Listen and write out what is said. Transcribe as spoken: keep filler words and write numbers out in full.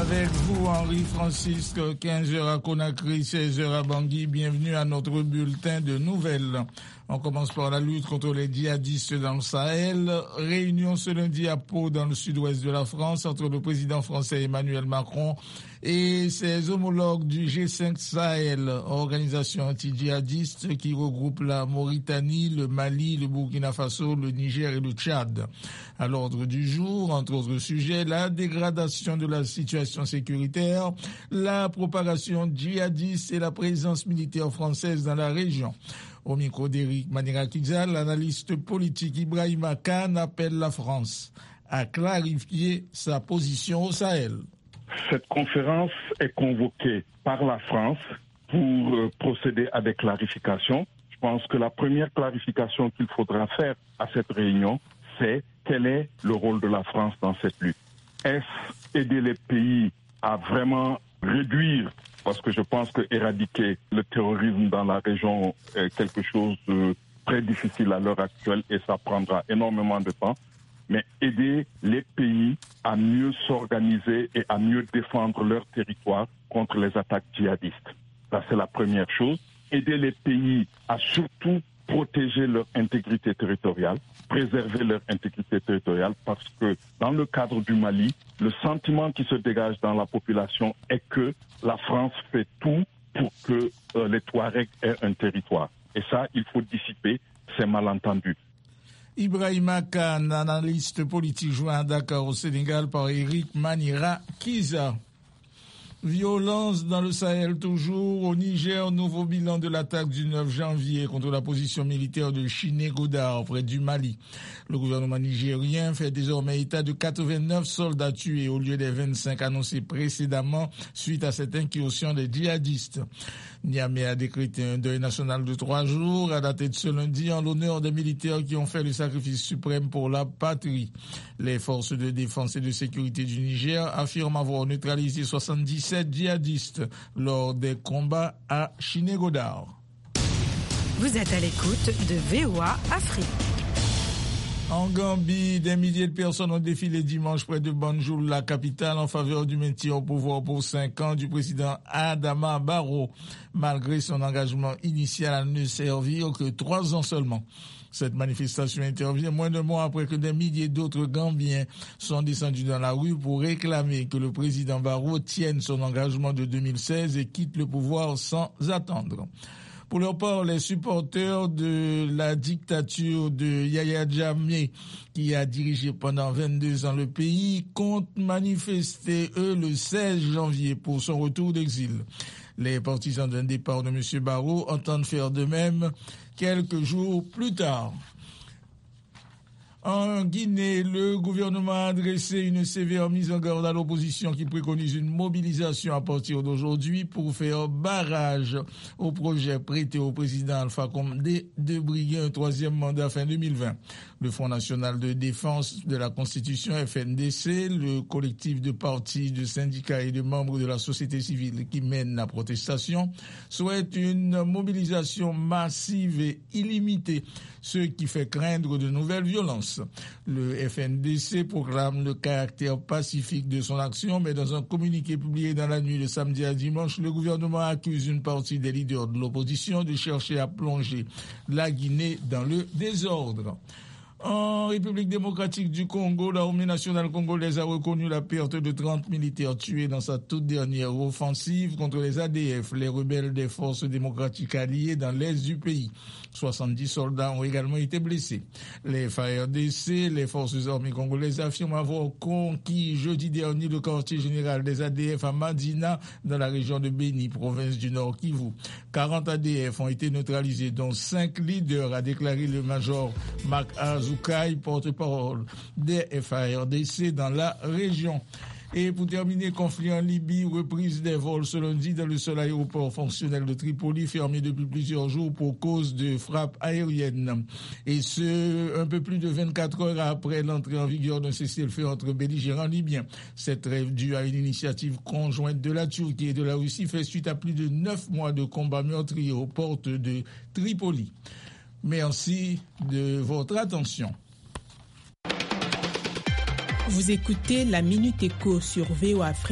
Avec vous, Henri-Francisque, quinze heures à Conakry, seize heures à Bangui. Bienvenue à notre bulletin de nouvelles. On commence par la lutte contre les djihadistes dans le Sahel. Réunion ce lundi à Pau, dans le sud-ouest de la France, entre le président français Emmanuel Macron et ses homologues du G cinq Sahel, organisation anti-djihadiste qui regroupe la Mauritanie, le Mali, le Burkina Faso, le Niger et le Tchad. À l'ordre du jour, entre autres sujets, la dégradation de la situation sécuritaire, la propagation djihadiste et la présence militaire française dans la région. Au micro d'Éric Manirakizal, l'analyste politique Ibrahima Khan appelle la France à clarifier sa position au Sahel. Cette conférence est convoquée par la France pour euh, procéder à des clarifications. Je pense que la première clarification qu'il faudra faire à cette réunion, c'est quel est le rôle de la France dans cette lutte. Est-ce aider les pays à vraiment réduire, parce que je pense que éradiquer le terrorisme dans la région est quelque chose de très difficile à l'heure actuelle et ça prendra énormément de temps, mais aider les pays à mieux s'organiser et à mieux défendre leur territoire contre les attaques djihadistes. Ça, c'est la première chose. Aider les pays à surtout protéger leur intégrité territoriale, préserver leur intégrité territoriale, parce que dans le cadre du Mali, le sentiment qui se dégage dans la population est que la France fait tout pour que euh, les Touaregs aient un territoire. Et ça, il faut dissiper ces malentendus. Ibrahima Khan, analyste politique joint à Dakar au Sénégal par Éric Manira-Kiza. Violence dans le Sahel toujours. Au Niger, nouveau bilan de l'attaque du neuf janvier contre la position militaire de Chiné-Godard près du Mali. Le gouvernement nigérien fait désormais état de quatre-vingt-neuf soldats tués au lieu des vingt-cinq annoncés précédemment suite à cette incursion des djihadistes. Niamey a décrété un deuil national de trois jours à dater de ce lundi en l'honneur des militaires qui ont fait le sacrifice suprême pour la patrie. Les forces de défense et de sécurité du Niger affirment avoir neutralisé soixante-dix-sept djihadistes lors des combats à Chiné-Godard. Vous êtes à l'écoute de V O A Afrique. En Gambie, des milliers de personnes ont défilé dimanche près de Banjul, la capitale, en faveur du maintien au pouvoir pour cinq ans du président Adama Barrow, malgré son engagement initial à ne servir que trois ans seulement. Cette manifestation intervient moins d'un mois après que des milliers d'autres Gambiens sont descendus dans la rue pour réclamer que le président Barrow tienne son engagement de deux mille seize et quitte le pouvoir sans attendre. Pour leur part, les supporters de la dictature de Yahya Jammeh, qui a dirigé pendant vingt-deux ans le pays, comptent manifester, eux, le seize janvier pour son retour d'exil. Les partisans d'un départ de M. Barrow entendent faire de même quelques jours plus tard. En Guinée, le gouvernement a adressé une sévère mise en garde à l'opposition qui préconise une mobilisation à partir d'aujourd'hui pour faire barrage au projet prêté au président Alpha Condé de briguer un troisième mandat fin deux mille vingt. Le Front national de défense de la Constitution, F N D C, le collectif de partis, de syndicats et de membres de la société civile qui mènent la protestation, souhaitent une mobilisation massive et illimitée, ce qui fait craindre de nouvelles violences. Le F N D C proclame le caractère pacifique de son action, mais dans un communiqué publié dans la nuit de samedi à dimanche, le gouvernement accuse une partie des leaders de l'opposition de chercher à plonger la Guinée dans le désordre. En République démocratique du Congo, l'armée nationale congolaise a reconnu la perte de trente militaires tués dans sa toute dernière offensive contre les A D F, les rebelles des forces démocratiques alliées dans l'est du pays. soixante-dix soldats ont également été blessés. Les F A R D C, les forces armées congolaises, affirment avoir conquis jeudi dernier le quartier général des A D F à Madina, dans la région de Béni, province du Nord Kivu. quarante A D F ont été neutralisés, dont cinq leaders, a déclaré le major Marc Azou, porte-parole des F A R D C dans la région. Et pour terminer, conflit en Libye, reprise des vols ce lundi dans le seul aéroport fonctionnel de Tripoli, fermé depuis plusieurs jours pour cause de frappes aériennes. Et ce, un peu plus de vingt-quatre heures après l'entrée en vigueur d'un cessez-le-feu entre belligérants libyens. Cette trêve due à une initiative conjointe de la Turquie et de la Russie fait suite à plus de neuf mois de combats meurtriers aux portes de Tripoli. Merci de votre attention. Vous écoutez la Minute Éco sur V O A Afrique.